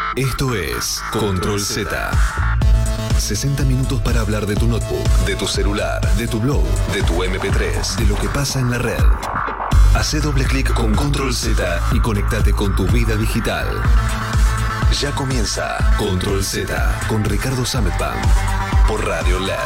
Esto es Control Z. 60 minutos para hablar de tu notebook, de tu celular, de tu blog, de tu MP3, de lo que pasa en la red. Hacé doble clic con Control Z y conectate con tu vida digital. Ya comienza Control Z con Ricardo Sametban por Radio LED.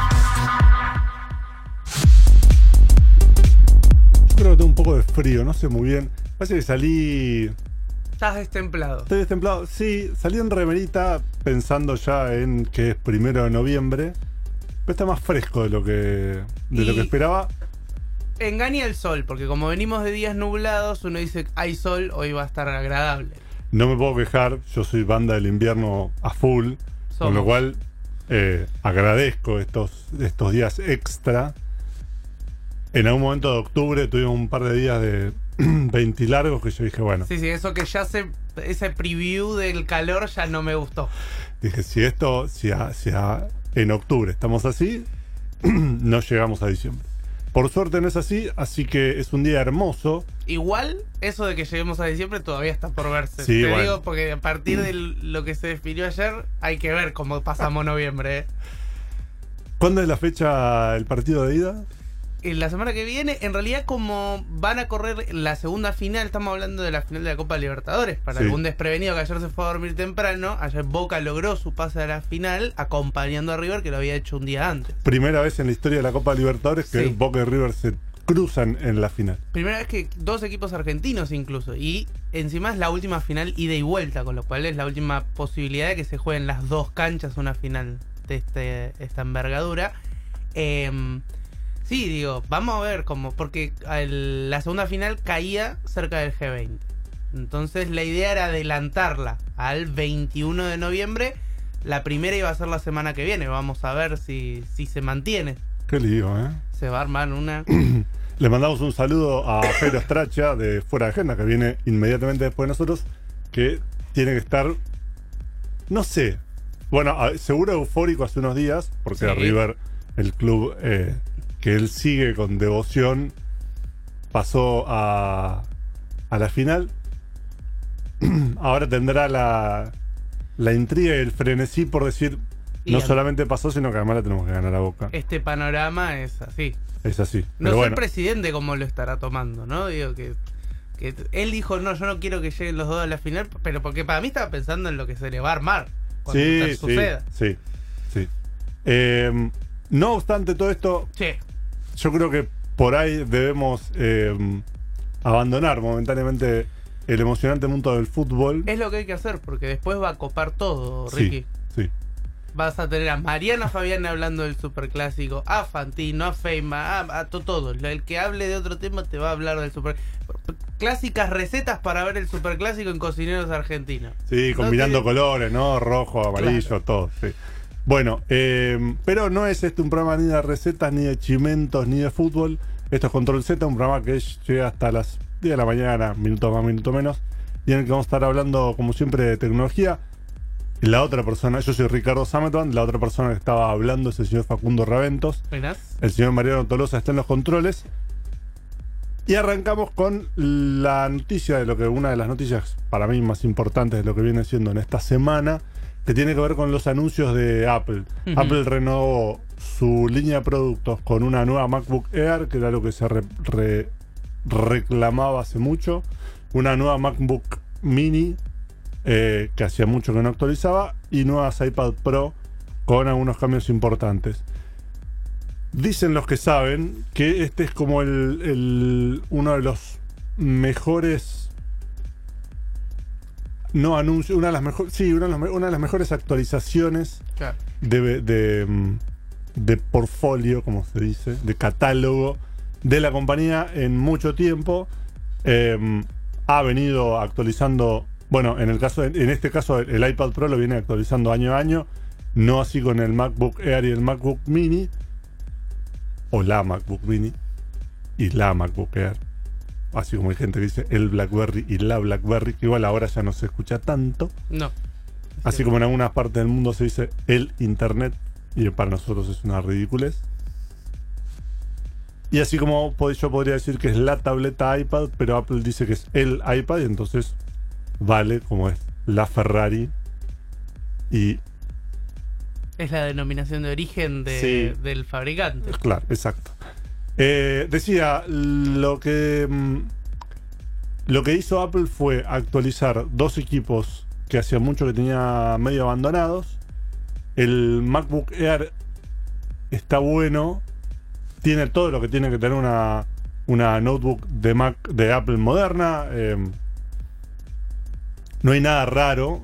Yo creo que tengo un poco de frío, no sé muy bien. Parece que salí... Estás destemplado. Estoy destemplado. Sí, salí en remerita pensando ya en que es 1 de noviembre. Pero está más fresco de lo que esperaba. Engaña el sol, porque como venimos de días nublados, uno dice hay sol, hoy va a estar agradable. No me puedo quejar, yo soy banda del invierno a full. Con lo cual agradezco estos días extra. En algún momento de octubre tuvimos un par de días de 20 largos que yo dije, bueno. Sí, eso que ya ese preview del calor ya no me gustó. Dije, si en octubre estamos así, no llegamos a diciembre. Por suerte no es así que es un día hermoso. Igual, eso de que lleguemos a diciembre todavía está por verse. Sí, Te bueno. digo, porque a partir de lo que se definió ayer, hay que ver cómo pasamos noviembre. ¿Cuándo es la fecha del partido de ida? En la semana que viene, en realidad, como van a correr la segunda final, estamos hablando de la final de la Copa Libertadores. Para Sí. algún desprevenido que ayer se fue a dormir temprano, ayer Boca logró su pase a la final acompañando a River, que lo había hecho un día antes. Primera vez en la historia de la Copa Libertadores que Sí. Boca y River se cruzan en la final. Primera vez que dos equipos argentinos incluso. Y encima es la última final ida y vuelta, con lo cual es la última posibilidad de que se jueguen las dos canchas una final de esta envergadura. Sí, digo, vamos a ver cómo, porque la segunda final caía cerca del G20. Entonces la idea era adelantarla al 21 de noviembre. La primera iba a ser la semana que viene. Vamos a ver si se mantiene. Qué lío, ¿eh? Se va a armar una... Le mandamos un saludo a Pedro Stracha de Fuera de Agenda, que viene inmediatamente después de nosotros, que tiene que estar, no sé, bueno, seguro eufórico hace unos días, porque Sí. River, el club que él sigue con devoción, pasó a la final. Ahora tendrá la intriga y el frenesí por decir, Y no a- solamente pasó, sino que además la tenemos que ganar a Boca. Este panorama es así. Es así. No Pero sé bueno, el presidente cómo lo estará tomando, ¿no? Digo que él dijo, no, yo no quiero que lleguen los dos a la final, pero porque para mí estaba pensando en lo que se le va a armar cuando tal suceda. sí. No obstante todo esto, Sí, yo creo que por ahí debemos abandonar momentáneamente el emocionante mundo del fútbol. es lo que hay que hacer, porque después va a copar todo, Sí, Ricky. sí. Vas a tener a Mariana Fabián hablando del superclásico, a Fantino, a Feima, a todo. El que hable de otro tema te va a hablar del super... Clásicas recetas para ver el superclásico en cocineros argentinos. Sí, combinando colores, ¿no? Rojo, amarillo, Claro. todo. Sí. Bueno, pero no es un programa ni de recetas, ni de chimentos, ni de fútbol. Esto es Control Z, un programa que llega hasta las 10 de la mañana, minuto más, minuto menos, y en el que vamos a estar hablando, como siempre, de tecnología. La otra persona, yo soy Ricardo Sametban, la otra persona que estaba hablando es el señor Facundo Raventos. ¿Buenas? El señor Mariano Tolosa está en los controles. Y arrancamos con la noticia una de las noticias para mí más importantes de lo que viene siendo en esta semana, que tiene que ver con los anuncios de Apple. Ujú. Apple renovó su línea de productos con una nueva MacBook Air, que era lo que se reclamaba hace mucho. Una nueva MacBook Mini, que hacía mucho que no actualizaba, y nuevas iPad Pro con algunos cambios importantes. Dicen los que saben que este es como uno de los mejores, no anuncios, una de las mejores actualizaciones Claro. de portfolio, como se dice, de catálogo de la compañía en mucho tiempo. Ha venido actualizando, bueno, en este caso el iPad Pro lo viene actualizando año a año, no así con el MacBook Air y el MacBook Mini, o la MacBook Mini y la MacBook Air. Así como hay gente que dice el BlackBerry y la BlackBerry, que igual ahora ya no se escucha tanto. No. Así como en algunas partes del mundo se dice el Internet, y para nosotros es una ridiculez. Y así como yo podría decir que es la tableta iPad, pero Apple dice que es el iPad, y entonces vale como es la Ferrari. Y Es la denominación de origen del fabricante. claro, exacto. Decía, lo que hizo Apple fue actualizar dos equipos que hacía mucho que tenía medio abandonados. El MacBook Air está bueno, tiene todo lo que tiene que tener una notebook de Apple moderna. No hay nada raro.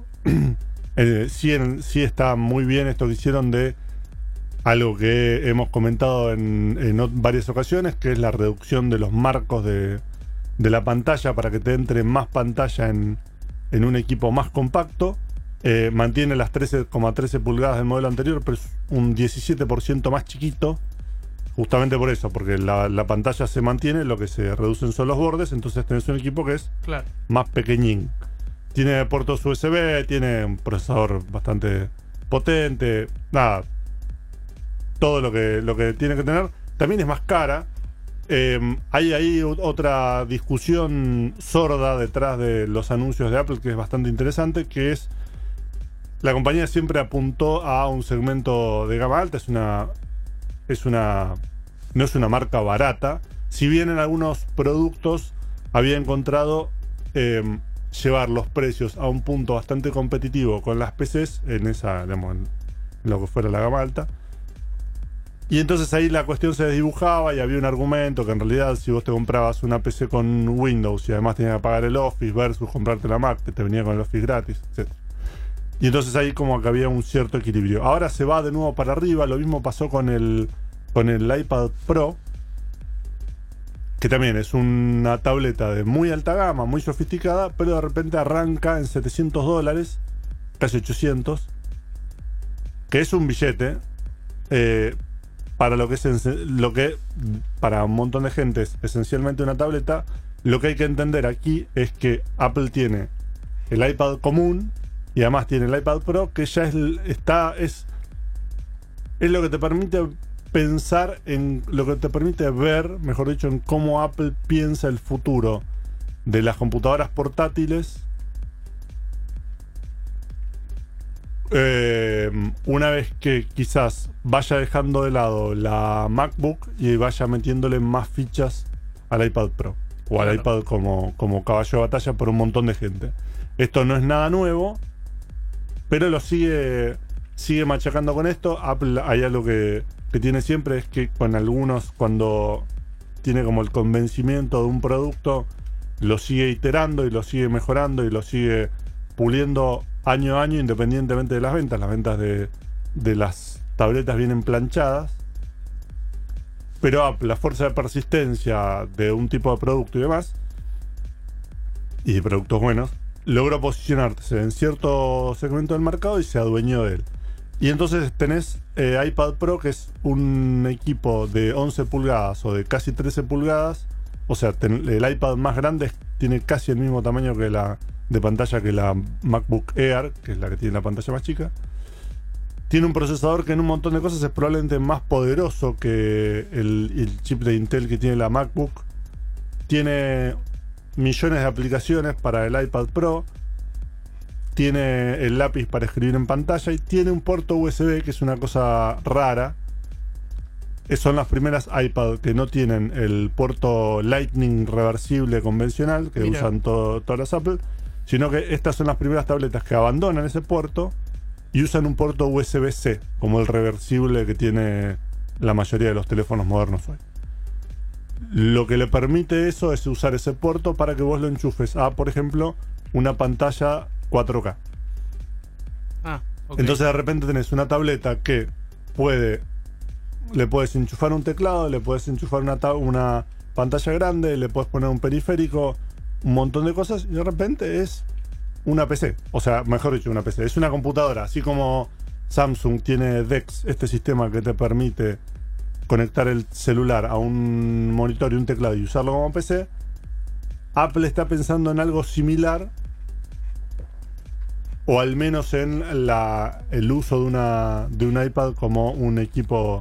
Sí está muy bien esto que hicieron de algo que hemos comentado en varias ocasiones, que es la reducción de los marcos de la pantalla para que te entre más pantalla en un equipo más compacto. Mantiene las 13,13 pulgadas del modelo anterior, pero es un 17% más chiquito, justamente por eso, porque la pantalla se mantiene, lo que se reducen son los bordes, entonces tenés un equipo que es más pequeñín. Tiene puertos USB, tiene un procesador bastante potente, nada, todo lo que tiene que tener. También es más cara. Hay ahí otra discusión sorda detrás de los anuncios de Apple que es bastante interesante, que es la compañía siempre apuntó a un segmento de gama alta. No es una marca barata, si bien en algunos productos había encontrado llevar los precios a un punto bastante competitivo con las PCs en lo que fuera la gama alta. Y entonces ahí la cuestión se desdibujaba y había un argumento que en realidad si vos te comprabas una PC con Windows y además tenías que pagar el Office versus comprarte la Mac que te venía con el Office gratis, etc. Y entonces ahí como que había un cierto equilibrio. Ahora se va de nuevo para arriba. Lo mismo pasó con el iPad Pro, que también es una tableta de muy alta gama, muy sofisticada, pero de repente arranca en $700, casi 800, que es un billete. Para lo que para un montón de gente es esencialmente una tableta. Lo que hay que entender aquí es que Apple tiene el iPad común y además tiene el iPad Pro, que ya es lo que te permite pensar en lo que te permite ver, mejor dicho, en cómo Apple piensa el futuro de las computadoras portátiles. Una vez que quizás vaya dejando de lado la MacBook y vaya metiéndole más fichas al iPad Pro o al iPad como caballo de batalla por un montón de gente. Esto no es nada nuevo, pero lo sigue machacando con esto. Apple, hay algo que tiene siempre, es que con algunos, cuando tiene como el convencimiento de un producto, lo sigue iterando y lo sigue mejorando y lo sigue puliendo año a año, independientemente de las ventas. Las ventas de las tabletas vienen planchadas, pero la fuerza de persistencia de un tipo de producto y demás, y de productos buenos, logró posicionarse en cierto segmento del mercado y se adueñó de él. Y entonces tenés iPad Pro, que es un equipo de 11 pulgadas o de casi 13 pulgadas. O sea, el iPad más grande tiene casi el mismo tamaño de pantalla que la MacBook Air, que es la que tiene la pantalla más chica. Tiene un procesador que en un montón de cosas es probablemente más poderoso que el chip de Intel que tiene la MacBook. Tiene millones de aplicaciones para el iPad Pro. Tiene el lápiz para escribir en pantalla y tiene un puerto USB, que es una cosa rara. Son las primeras iPad que no tienen el puerto Lightning reversible convencional que usan todas las Apple, sino que estas son las primeras tabletas que abandonan ese puerto y usan un puerto USB-C, como el reversible que tiene la mayoría de los teléfonos modernos hoy. Lo que le permite eso es usar ese puerto para que vos lo enchufes a, por ejemplo, una pantalla 4K. Entonces de repente tenés una tableta que le puedes enchufar un teclado, le puedes enchufar una pantalla grande, le puedes poner un periférico, un montón de cosas, y de repente es una PC. O sea, mejor dicho, una PC. Es una computadora. Así como Samsung tiene DeX, este sistema que te permite conectar el celular a un monitor y un teclado y usarlo como PC, Apple está pensando en algo similar, o al menos en el uso de un iPad como un equipo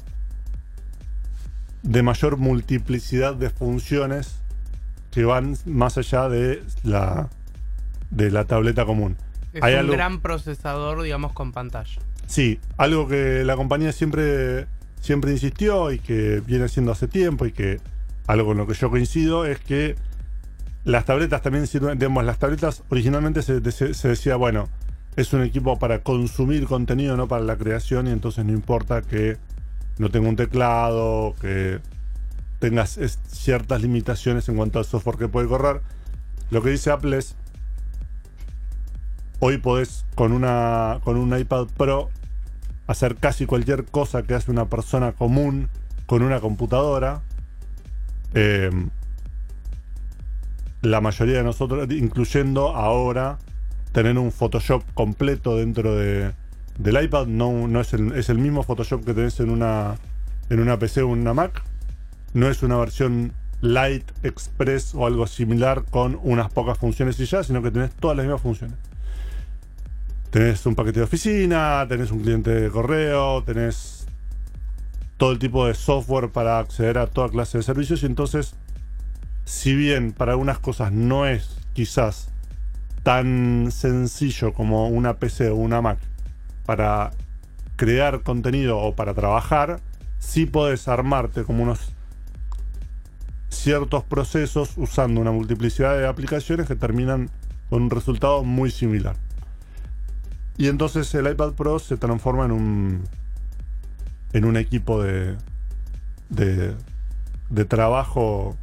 de mayor multiplicidad de funciones que van más allá de la tableta común. Es hay un algo, gran procesador, digamos, con pantalla. sí, algo que la compañía siempre insistió y que viene haciendo hace tiempo y que algo con lo que yo coincido es que las tabletas también sirven, digamos, las tabletas originalmente se decía, bueno, es un equipo para consumir contenido, no para la creación, y entonces no importa que no tenga un teclado, que tengas ciertas limitaciones en cuanto al software que puede correr. Lo que dice Apple es, hoy podés con un iPad Pro hacer casi cualquier cosa que hace una persona común con una computadora. La mayoría de nosotros, incluyendo ahora tener un Photoshop completo dentro del iPad, no es el mismo Photoshop que tenés en una PC o en una Mac. No es una versión Light, Express o algo similar con unas pocas funciones y ya, sino que tenés todas las mismas funciones. Tenés un paquete de oficina, tenés un cliente de correo, tenés todo el tipo de software para acceder a toda clase de servicios. Y entonces, si bien para algunas cosas no es quizás tan sencillo como una PC o una Mac para crear contenido o para trabajar, sí podés armarte como unos ciertos procesos usando una multiplicidad de aplicaciones que terminan con un resultado muy similar. Y entonces el iPad Pro se transforma en un equipo de trabajo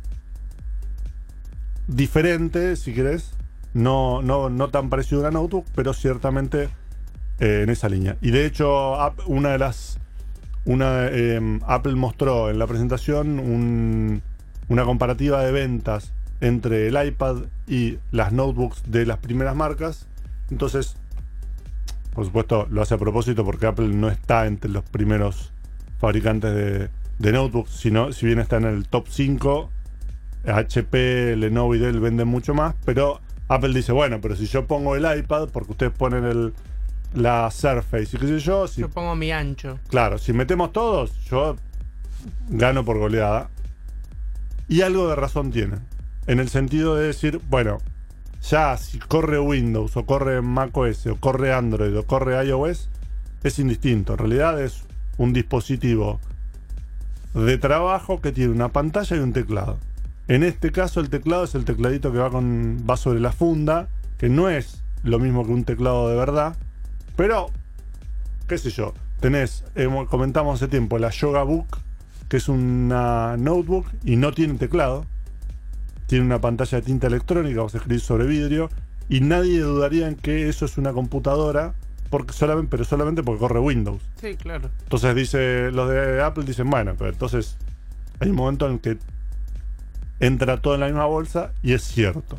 diferente, si querés, no tan parecido a una notebook, pero ciertamente en esa línea. Y de hecho Apple mostró en la presentación una comparativa de ventas entre el iPad y las notebooks de las primeras marcas. Entonces, por supuesto, lo hace a propósito porque Apple no está entre los primeros fabricantes de notebooks, sino si bien está en el top 5, HP, Lenovo y Dell venden mucho más, pero Apple dice, bueno, pero si yo pongo el iPad, porque ustedes ponen la Surface y qué sé yo, yo pongo mi ancho. Claro, si metemos todos, yo gano por goleada. Y algo de razón tienen, en el sentido de decir, bueno, ya si corre Windows o corre macOS o corre Android o corre iOS, es indistinto. En realidad es un dispositivo de trabajo que tiene una pantalla y un teclado. En este caso el teclado es el tecladito que va sobre la funda, que no es lo mismo que un teclado de verdad, pero qué sé yo, comentamos hace tiempo la Yoga Book, que es una notebook y no tiene teclado. Tiene una pantalla de tinta electrónica, vamos a escribir sobre vidrio, y nadie dudaría en que eso es una computadora, pero solamente porque corre Windows. Sí, claro. Entonces los de Apple dicen, bueno, pero entonces hay un momento en que entra todo en la misma bolsa, y es cierto.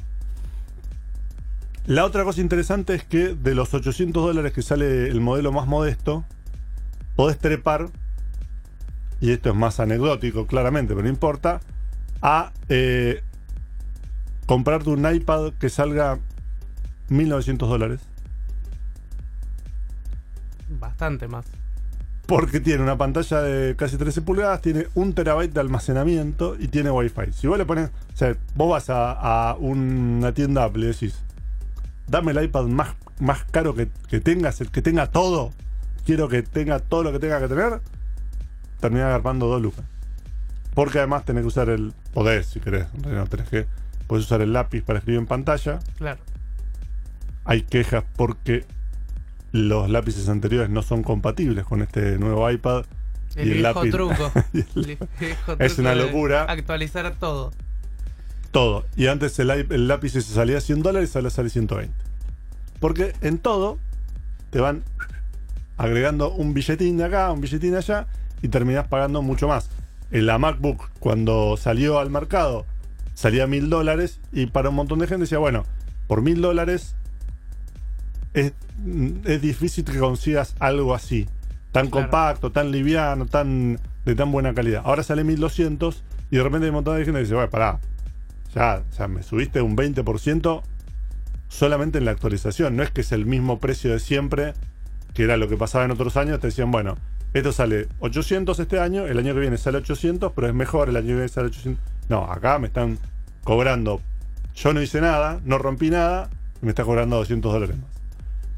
La otra cosa interesante es que de los $800 que sale el modelo más modesto, podés trepar, y esto es más anecdótico claramente, pero no importa, a comprarte un iPad que salga $1.900. Bastante más. Porque tiene una pantalla de casi 13 pulgadas, tiene 1 terabyte de almacenamiento y tiene Wi-Fi. Si vos le pones, o sea, vos vas a una tienda Apple y decís, dame el iPad más caro que tengas, el que tenga todo, quiero que tenga todo lo que tenga que tener, termina agarrando 2 lucas. Porque además tenés que usar podés, si querés, en realidad no tenés que, podés usar el lápiz para escribir en pantalla. Claro. Hay quejas porque los lápices anteriores no son compatibles con este nuevo iPad. El viejo truco. Es una locura. Actualizar todo. Todo. Y antes el lápiz se salía $100, ahora sale 120. Porque en todo te van agregando un billetín de acá, un billetín de allá, y terminás pagando mucho más. En la MacBook, cuando salió al mercado, salía $1.000, y para un montón de gente decía, bueno, por $1.000 es difícil que consigas algo así, tan claro, compacto, tan liviano, de tan buena calidad. Ahora sale 1.200 y de repente hay un montón de gente que dice, bueno, pará, ya me subiste un 20% solamente en la actualización. No es que es el mismo precio de siempre, que era lo que pasaba en otros años. Te decían, bueno, esto sale 800 este año, el año que viene sale 800, pero es mejor, el año que viene sale 800. No, acá me están cobrando, yo no hice nada, no rompí nada, y me está cobrando $200 más.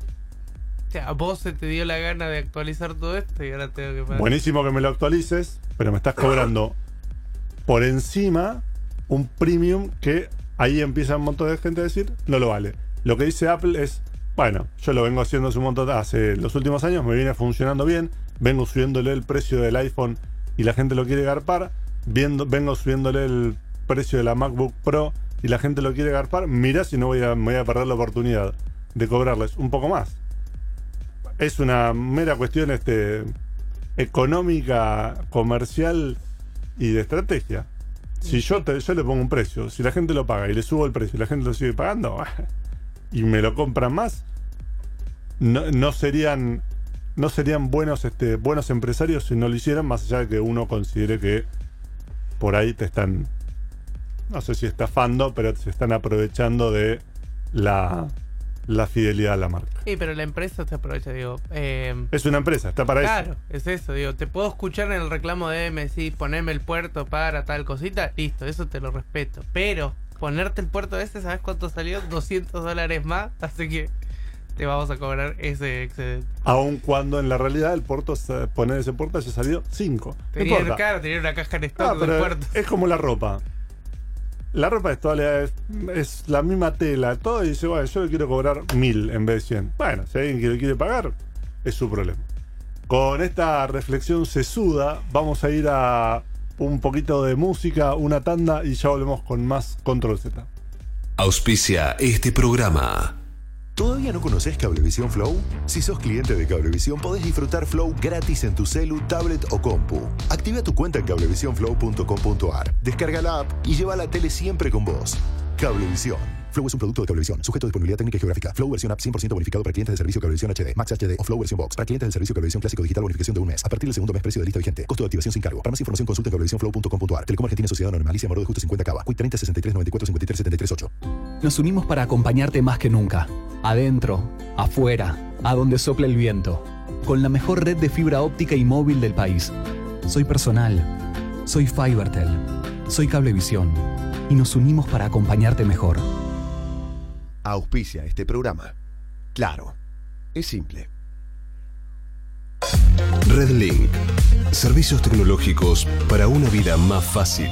sea, a vos se te dio la gana de actualizar todo esto y ahora tengo que pagar. Buenísimo que me lo actualices, pero me estás cobrando por encima un premium que ahí empieza un montón de gente a decir no lo vale. Lo que dice Apple es, bueno, yo lo vengo haciendo hace los últimos años, me viene funcionando bien, vengo subiéndole el precio del iPhone y la gente lo quiere garpar, vengo subiéndole el precio de la MacBook Pro y la gente lo quiere garpar, mirá si no me voy a perder la oportunidad de cobrarles un poco más. Es una mera cuestión económica, comercial y de estrategia. Si yo le pongo un precio, si la gente lo paga y le subo el precio y la gente lo sigue pagando y me lo compran más, no serían buenos empresarios si no lo hicieran, más allá de que uno considere que por ahí te están, no sé si estafando, pero se están aprovechando de la fidelidad a la marca. Sí, pero la empresa se aprovecha, digo. Es una empresa, está para claro, eso. es eso, digo. Te puedo escuchar en el reclamo de MC, poneme el puerto para tal cosita, listo, eso te lo respeto. Pero ponerte el puerto ese, ¿sabes cuánto salió? $200 más, así que te vamos a cobrar ese excedente. Aun cuando en la realidad el puerto, poner ese puerto haya salido 5. Tenía una caja en stock del puerto. Es como la ropa. La ropa es la misma tela, todo, y dice, bueno, yo le quiero cobrar 1.000 en vez de 100. Bueno, si alguien que lo quiere pagar, es su problema. Con esta reflexión sesuda, vamos a ir a un poquito de música, una tanda, y ya volvemos con más Control Z. Auspicia este programa. ¿Todavía no conoces Cablevisión Flow? Si sos cliente de Cablevisión, podés disfrutar Flow gratis en tu celu, tablet o compu. Activa tu cuenta en cablevisionflow.com.ar. Descarga la app y lleva la tele siempre con vos. Cablevisión. Flow es un producto de Cablevisión, sujeto a disponibilidad técnica y geográfica. Flow versión app 100% bonificado para clientes del servicio Cablevisión HD, Max HD o Flow versión Box. Para clientes del servicio Cablevisión Clásico Digital, bonificación de un mes. A partir del segundo mes, precio de lista vigente. Costo de activación sin cargo. Para más información, consulta en cablevisionflow.com.ar. Telecom Argentina Sociedad Anónima, Alicia Moro de Justo 50 Cava. Quick 30 63 94 53 73 8. Nos unimos para acompañarte más que nunca. Adentro, afuera, a donde sopla el viento. Con la mejor red de fibra óptica y móvil del país. Soy Personal. Soy Fibertel. Soy Cablevisión. Y nos unimos para acompañarte mejor. Auspicia este programa. Claro, es simple. Redlink. Servicios tecnológicos para una vida más fácil.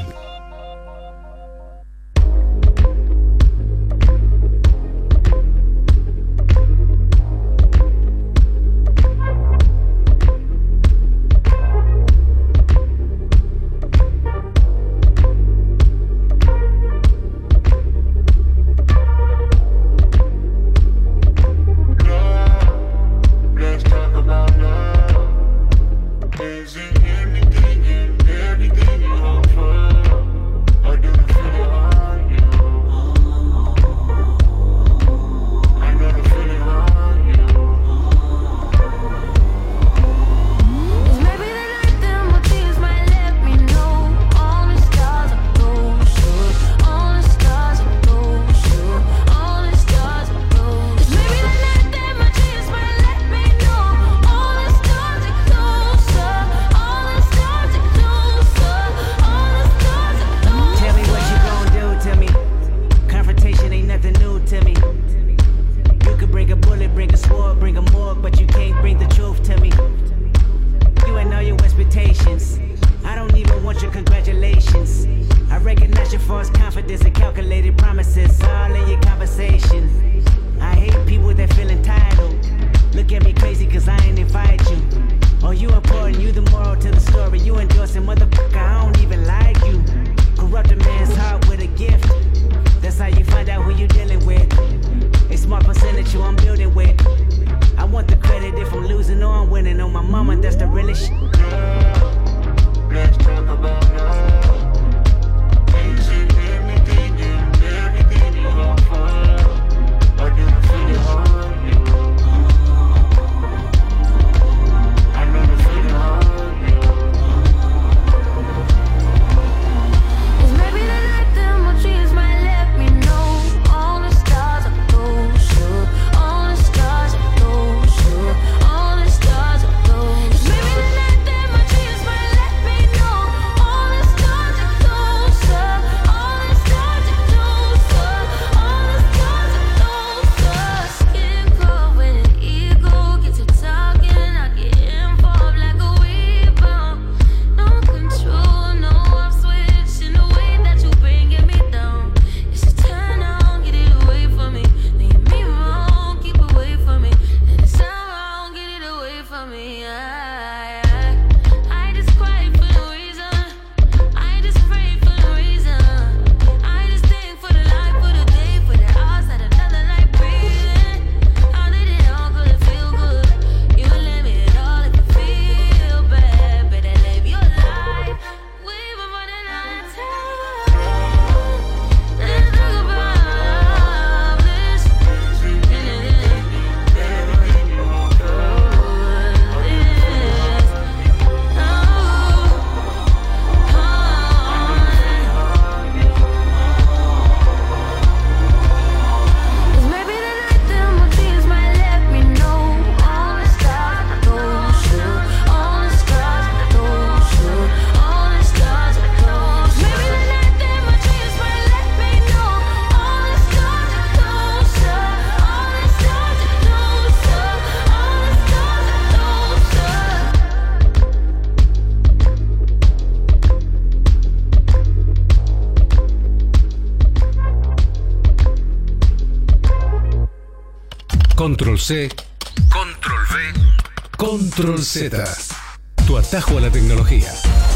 Control C, Control V, Control Z. Tu atajo a la tecnología.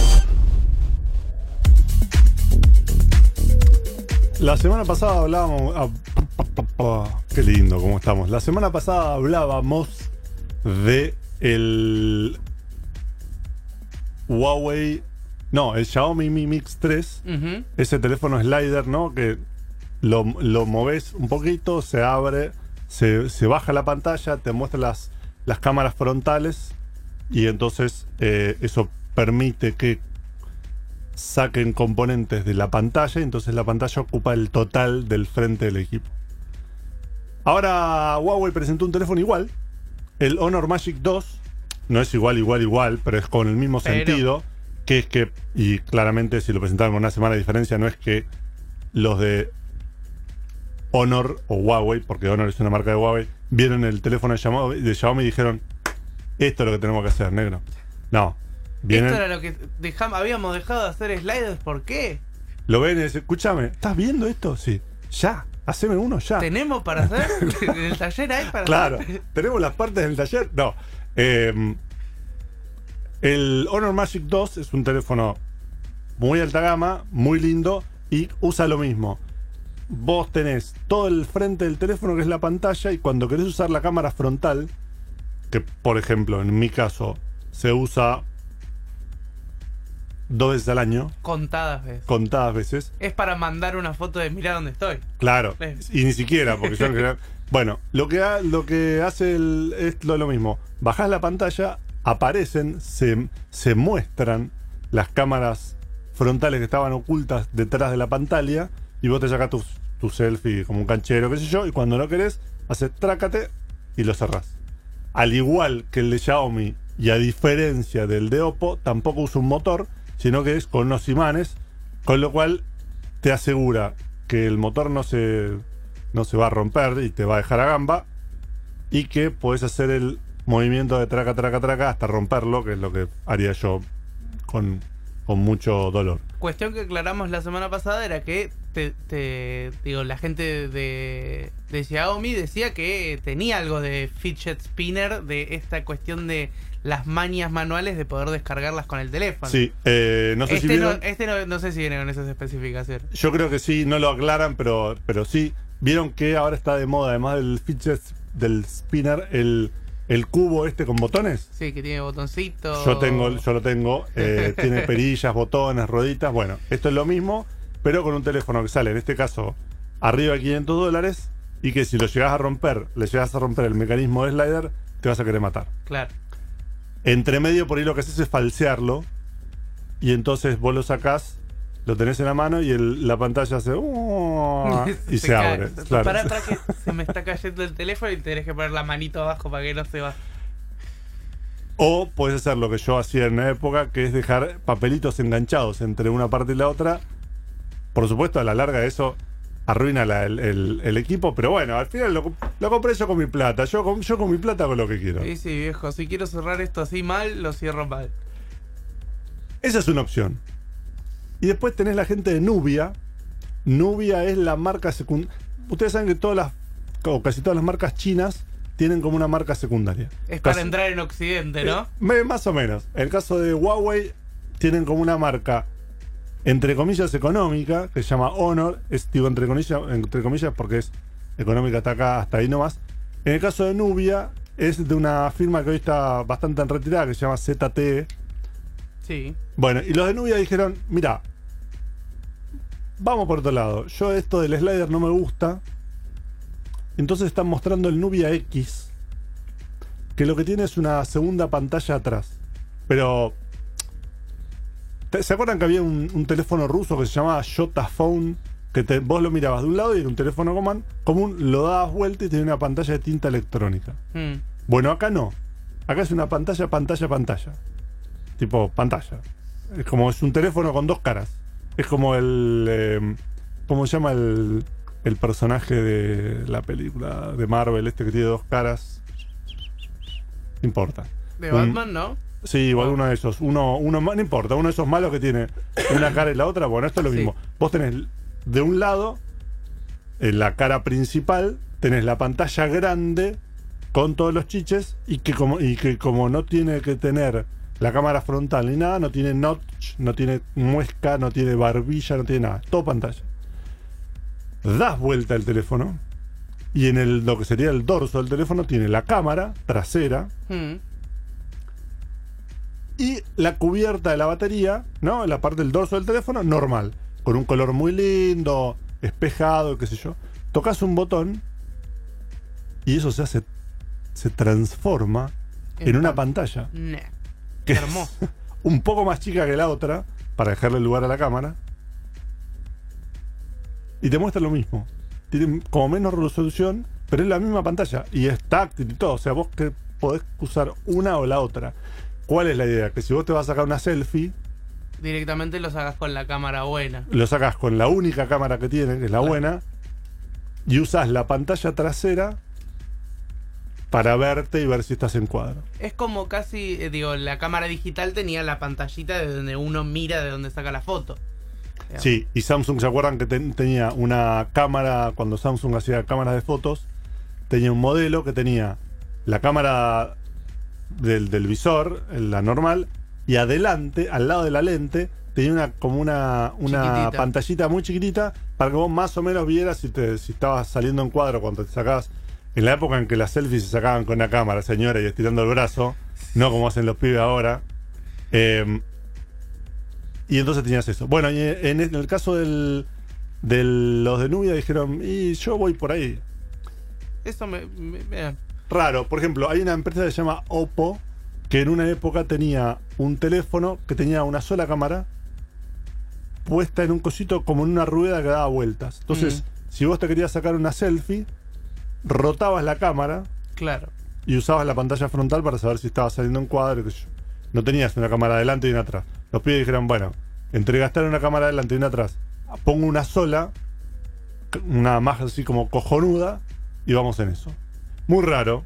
La semana pasada hablábamos... qué lindo, ¿cómo estamos? La semana pasada hablábamos de el Huawei... No, el Xiaomi Mi Mix 3. Ujú. Ese teléfono slider, ¿no? Que lo moves un poquito, se abre, se baja la pantalla, te muestra las cámaras frontales y entonces eso permite que saquen componentes de la pantalla y entonces la pantalla ocupa el total del frente del equipo. Ahora Huawei presentó un teléfono igual, el Honor Magic 2. No es igual, pero es con el mismo sentido, que es que, y claramente si lo presentaron con una semana de diferencia, no es que los de Honor o Huawei, porque Honor es una marca de Huawei, vieron el teléfono de Xiaomi y dijeron, esto es lo que tenemos que hacer, negro. No. Vienen, Esto era lo que habíamos dejado de hacer sliders. ¿Por qué? lo ven y dicen, escúchame, ¿estás viendo esto? Sí. Ya, haceme uno ya. ¿Tenemos para hacer? ¿En el taller hay para Claro, hacer? tenemos las partes del taller. No. El Honor Magic 2 es un teléfono muy alta gama, muy lindo y usa lo mismo. Vos tenés todo el frente del teléfono que es la pantalla y cuando querés usar la cámara frontal, que por ejemplo en mi caso se usa 2 veces al año, Contadas veces. contadas veces. Es para mandar una foto de mirá dónde estoy. Claro, Es- y ni siquiera, porque yo en general... Bueno, lo que hace es lo mismo. Bajás la pantalla, aparecen, se muestran las cámaras frontales que estaban ocultas detrás de la pantalla y vos te sacás tu selfie como un canchero, qué sé yo, y cuando no querés, haces trácate y lo cerrás. Al igual que el de Xiaomi y a diferencia del de Oppo, tampoco usa un motor, sino que es con unos imanes, con lo cual te asegura que el motor no se va a romper y te va a dejar a gamba y que podés hacer el movimiento de traca, traca, traca hasta romperlo, que es lo que haría yo con mucho dolor. Cuestión que aclaramos la semana pasada era que la gente de Xiaomi decía que tenía algo de fidget spinner, de esta cuestión de las mañas manuales de poder descargarlas con el teléfono. Sí, no sé si vieron... no sé si viene con esas especificaciones. Yo creo que sí, no lo aclaran, pero sí. Vieron que ahora está de moda, además del fidget del spinner, el cubo este con botones. Sí, que tiene botoncitos. Yo lo tengo. Tiene perillas, botones, rueditas. Bueno, esto es lo mismo, pero con un teléfono que sale, en este caso, arriba de $500 y que si lo llegas a romper, le llegas a romper el mecanismo de slider, te vas a querer matar. Claro. Entre medio, por ahí lo que haces es falsearlo y entonces vos lo sacás, lo tenés en la mano y la pantalla hace... y se cae. abre. Claro. Para que se me está cayendo el teléfono y tenés que poner la manito abajo para que no se baje. O puedes hacer lo que yo hacía en una época, que es dejar papelitos enganchados entre una parte y la otra. Por supuesto, a la larga eso arruina el equipo, pero bueno, al final lo compré yo con mi plata. Yo con mi plata hago lo que quiero. Sí, sí, viejo. Si quiero cerrar esto así mal, lo cierro mal. Esa es una opción. Y después tenés la gente de Nubia. Nubia es la marca secundaria. Ustedes saben que casi todas las marcas chinas tienen como una marca secundaria. Es para Casi- entrar en Occidente, ¿no? Más o menos. En el caso de Huawei, tienen como una marca, entre comillas, económica, que se llama Honor. Digo entre comillas porque es económica hasta ahí nomás. En el caso de Nubia, es de una firma que hoy está bastante en retirada, que se llama ZTE. Sí. Bueno, y los de Nubia dijeron, mira, vamos por otro lado. Yo esto del slider no me gusta. Entonces están mostrando el Nubia X, que lo que tiene es una segunda pantalla atrás. Pero ¿se acuerdan que había un teléfono ruso que se llamaba Yotaphone? Que vos lo mirabas de un lado y era un teléfono común, lo dabas vuelta y tenía una pantalla de tinta electrónica. Bueno, acá no. Acá es una pantalla. Tipo pantalla. Es un teléfono con dos caras. Es como ¿cómo se llama el personaje de la película de Marvel que tiene dos caras? No importa. De Batman, ¿no? Sí, o alguno de esos. Uno no importa, uno de esos malos que tiene una cara y la otra. Bueno, esto es lo Sí. mismo. Vos tenés de un lado, en la cara principal, tenés la pantalla grande con todos los chiches y que como no tiene que tener la cámara frontal ni nada, no tiene notch, no tiene muesca, no tiene barbilla, no tiene nada, todo pantalla. Das vuelta el teléfono y en lo que sería el dorso del teléfono tiene la cámara trasera y la cubierta de la batería, ¿no? En la parte del dorso del teléfono, normal, con un color muy lindo, espejado, qué sé yo. Tocas un botón y eso se transforma en una pantalla. Que hermoso. Es un poco más chica que la otra, para dejarle lugar a la cámara. Y te muestra lo mismo. Tiene como menos resolución, pero es la misma pantalla. Y es táctil y todo. O sea, vos que podés usar una o la otra. ¿Cuál es la idea? Que si vos te vas a sacar una selfie, directamente lo sacas con la cámara buena. Lo sacas con la única cámara que tiene, que es la buena, y usás la pantalla trasera para verte y ver si estás en cuadro. Es como casi, la cámara digital tenía la pantallita de donde uno mira de donde saca la foto. Digamos. Sí, y Samsung, ¿se acuerdan que tenía una cámara, cuando Samsung hacía cámaras de fotos, tenía un modelo que tenía la cámara del visor, la normal, y adelante, al lado de la lente, tenía una pantallita muy chiquitita para que vos más o menos vieras si estabas saliendo en cuadro cuando te sacabas. En la época en que las selfies se sacaban con una cámara, señora, y estirando el brazo, no como hacen los pibes ahora. Y entonces tenías eso. Bueno, y en el caso de los de Nubia dijeron, y yo voy por ahí. Eso me Raro. Por ejemplo, hay una empresa que se llama Oppo, que en una época tenía un teléfono que tenía una sola cámara puesta en un cosito como en una rueda que daba vueltas. Entonces, si vos te querías sacar una selfie, rotabas la cámara, claro, y usabas la pantalla frontal para saber si estabas saliendo en cuadro. No tenías una cámara adelante y una atrás. Los pibes dijeron, bueno, entre gastar una cámara adelante y una atrás, pongo una sola, una más así como cojonuda, y vamos en eso. Muy raro.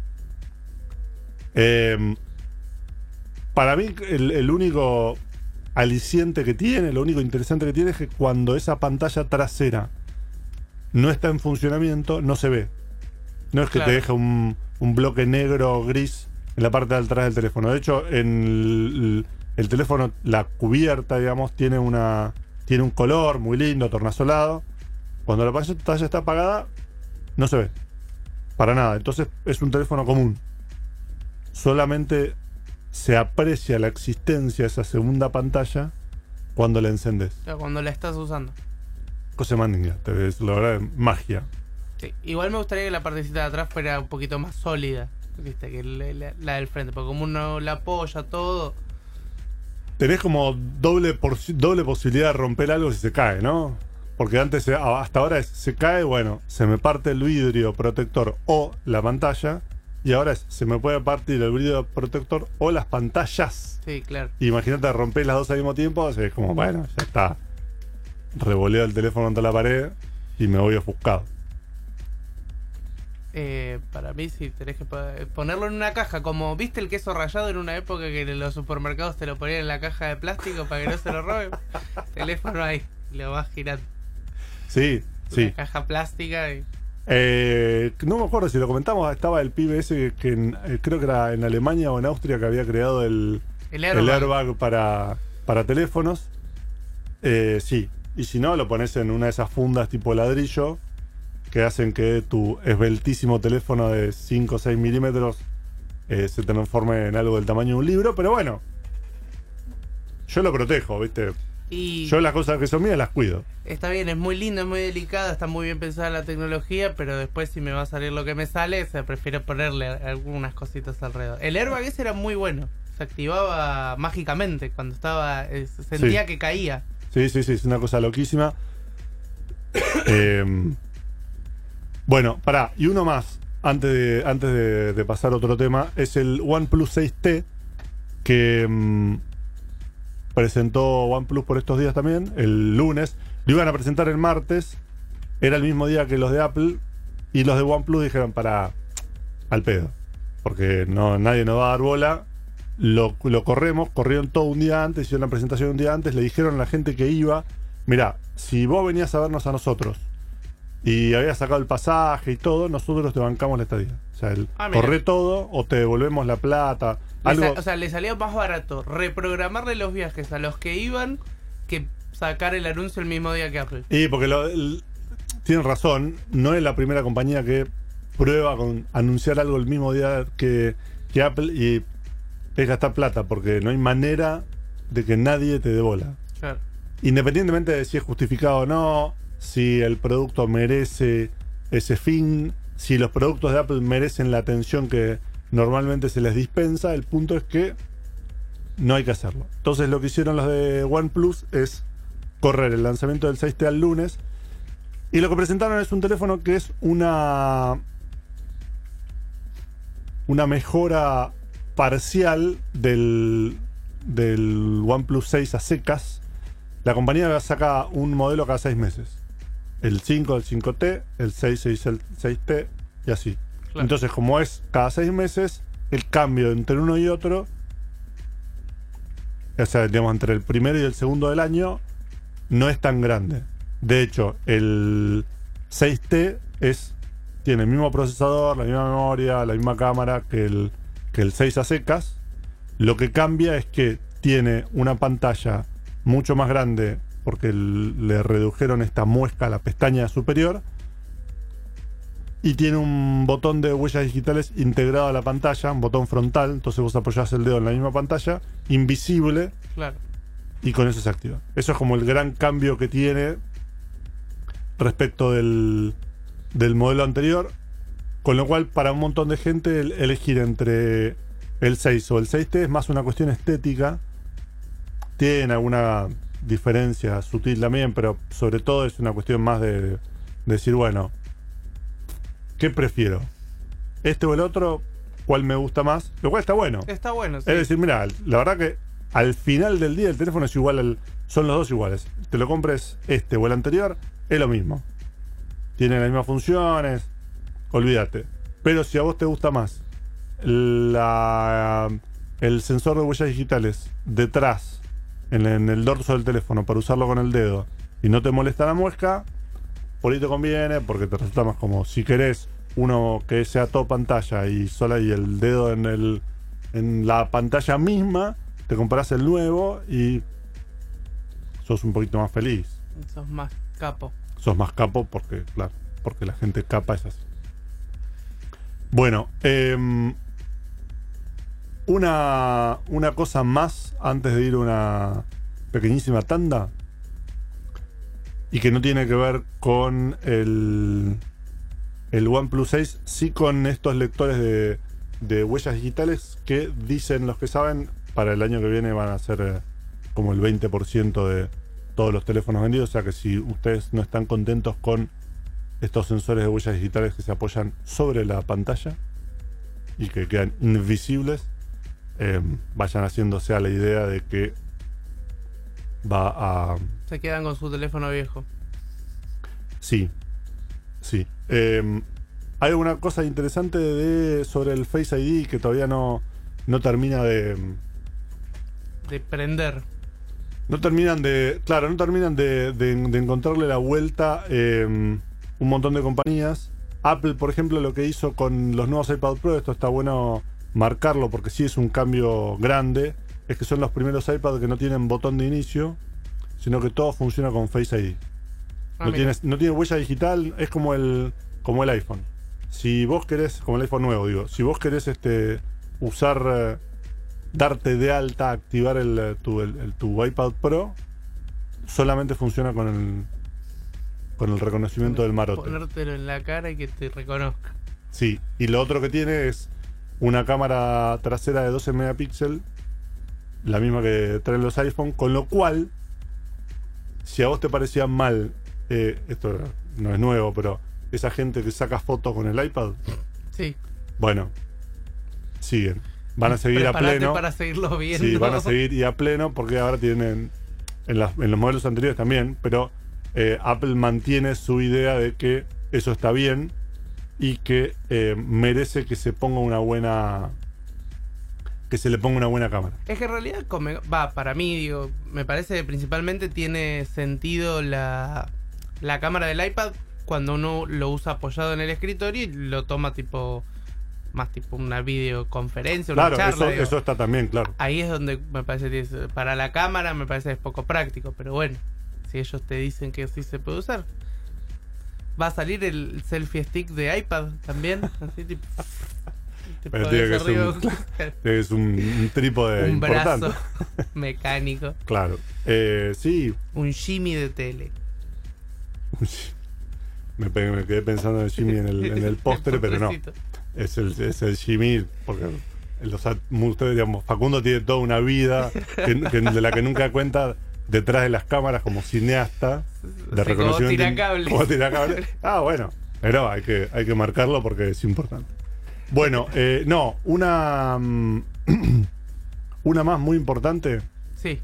Para mí el único aliciente que tiene, lo único interesante que tiene es que cuando esa pantalla trasera no está en funcionamiento, no se ve. No es que te deje un bloque negro o gris en la parte de atrás del teléfono. De hecho, en el teléfono, la cubierta, digamos, tiene un color muy lindo, tornasolado. Cuando la pantalla está apagada, no se ve. Para nada. Entonces es un teléfono común. Solamente se aprecia la existencia de esa segunda pantalla cuando la encendés. O sea, cuando la estás usando. Cosa mandinga, la verdad, magia. Sí. Igual me gustaría que la partecita de atrás fuera un poquito más sólida, ¿viste? Que la del frente, porque como uno la apoya todo. Tenés como doble posibilidad de romper algo si se cae, ¿no? Porque antes, hasta ahora se cae, bueno, se me parte el vidrio protector o la pantalla, y ahora se me puede partir el vidrio protector o las pantallas. Sí, claro. Imagínate romper las dos al mismo tiempo, es como, bueno, ya está. Revoleo el teléfono contra la pared y me voy ofuscado. Para mí sí, tenés que ponerlo en una caja. Como viste el queso rallado en una época que en los supermercados te lo ponían en la caja de plástico para que no se lo roben. Teléfono ahí, lo vas girando. Sí, sí. Una caja plástica y... no me acuerdo si lo comentamos. Estaba el pibe ese que creo que era en Alemania o en Austria, que había creado el airbag para teléfonos. Sí. Y si no, lo pones en una de esas fundas tipo ladrillo que hacen que tu esbeltísimo teléfono de 5 o 6 milímetros se transforme en algo del tamaño de un libro. Pero bueno, yo lo protejo, ¿viste? Y yo las cosas que son mías las cuido. Está bien, es muy lindo, es muy delicada, está muy bien pensada la tecnología, pero después si me va a salir lo que me sale, prefiero ponerle algunas cositas alrededor. El airbag ese era muy bueno, se activaba mágicamente cuando estaba, sentía que caía. Sí, es una cosa loquísima. Bueno, pará, y uno más, antes de pasar a otro tema, es el OnePlus 6T, que presentó OnePlus por estos días también, el lunes. Lo iban a presentar el martes, era el mismo día que los de Apple, y los de OnePlus dijeron, al pedo, porque nadie nos va a dar bola. Lo corrieron todo un día antes, hicieron la presentación un día antes, le dijeron a la gente que iba, mirá, si vos venías a vernos a nosotros y habías sacado el pasaje y todo, nosotros te bancamos la estadía. O sea, Mira. corre todo o te devolvemos la plata. O sea, le salía más barato reprogramarle los viajes a los que iban que sacar el anuncio el mismo día que Apple. Y porque tienen razón, no es la primera compañía que prueba con anunciar algo el mismo día que Apple y es gastar plata, porque no hay manera de que nadie te dé bola. Claro. Independientemente de si es justificado o no, si el producto merece ese fin, si los productos de Apple merecen la atención que normalmente se les dispensa, el punto es que no hay que hacerlo. Entonces lo que hicieron los de OnePlus es correr el lanzamiento del 6T al lunes, y lo que presentaron es un teléfono que es una mejora parcial del OnePlus 6 a secas. La compañía saca un modelo cada 6 meses. El 5, el 5T, el 6, el 6T y así. Claro. Entonces, como es cada 6 meses, el cambio entre uno y otro, o sea, digamos, entre el primero y el segundo del año, no es tan grande. De hecho, el 6T tiene el mismo procesador, la misma memoria, la misma cámara que el 6 a secas. Lo que cambia es que tiene una pantalla mucho más grande porque le redujeron esta muesca a la pestaña superior, y tiene un botón de huellas digitales integrado a la pantalla, un botón frontal. Entonces vos apoyás el dedo en la misma pantalla, invisible, Claro. y con eso se activa. Eso es como el gran cambio que tiene respecto del modelo anterior, con lo cual para un montón de gente elegir entre el 6 o el 6T es más una cuestión estética. Tiene alguna diferencia sutil también, pero sobre todo es una cuestión más de decir, bueno, ¿qué prefiero? ¿Este o el otro? ¿Cuál me gusta más? Lo cual está bueno. Está bueno, sí. Es decir, mira, la verdad que al final del día el teléfono es igual, son los dos iguales. Te lo compres este o el anterior, es lo mismo. Tiene las mismas funciones, olvídate. Pero si a vos te gusta más el sensor de huellas digitales detrás, en el dorso del teléfono, para usarlo con el dedo, y no te molesta la muesca, por ahí te conviene, porque te resulta más como si querés uno que sea todo pantalla y el dedo en la pantalla misma, te compras el nuevo y sos un poquito más feliz. Sos más capo. Sos más capo porque, claro, porque la gente capa es así. Bueno, una cosa más antes de ir a una pequeñísima tanda, y que no tiene que ver con el OnePlus 6, sí con estos lectores de huellas digitales que dicen los que saben, para el año que viene van a ser como el 20% de todos los teléfonos vendidos. O sea que si ustedes no están contentos con estos sensores de huellas digitales que se apoyan sobre la pantalla y que quedan invisibles, vayan haciéndose a la idea de que va a... Se quedan con su teléfono viejo. Sí. Hay una cosa interesante sobre el Face ID que todavía no termina de prender. No terminan de encontrarle la vuelta un montón de compañías. Apple, por ejemplo, lo que hizo con los nuevos iPad Pro, esto está bueno marcarlo porque sí es un cambio grande, es que son los primeros iPads que no tienen botón de inicio, sino que todo funciona con Face ID. No tiene huella digital, es como el iPhone. Si vos querés, como el iPhone nuevo, digo, si vos querés usar, darte de alta, activar tu iPad Pro, solamente funciona con el reconocimiento del marote. Ponértelo en la cara y que te reconozca. Sí, y lo otro que tiene es una cámara trasera de 12 megapíxeles, la misma que traen los iPhone, con lo cual, si a vos te parecía mal, esto no es nuevo, pero esa gente que saca fotos con el iPad, sí, bueno, siguen. Van a seguir a pleno. Para seguirlo viendo. Sí, van a seguir y a pleno, porque ahora tienen, en los modelos anteriores también, pero Apple mantiene su idea de que eso está bien y que merece que se ponga una buena... que se le ponga una buena cámara. Es que en realidad, para mí, digo, me parece que principalmente tiene sentido la cámara del iPad cuando uno lo usa apoyado en el escritorio y lo toma más tipo una videoconferencia, una Claro, charla. eso está también, claro. Ahí es donde me parece que para la cámara me parece que es poco práctico, pero bueno, si ellos te dicen que sí se puede usar. Va a salir el selfie stick de iPad también, así tipo. Pero tiene que es un trípode un importante. brazo mecánico. Claro. Sí. Un Jimmy de tele. Me quedé pensando en el Jimmy en el postre, pero no. Es el Jimmy, porque ustedes, digamos, Facundo tiene toda una vida de la que nunca cuenta detrás de las cámaras como cineasta de reconocimiento. Como tiracables. Ah, bueno. Pero hay que marcarlo porque es importante. Bueno, no, una más muy importante. Sí.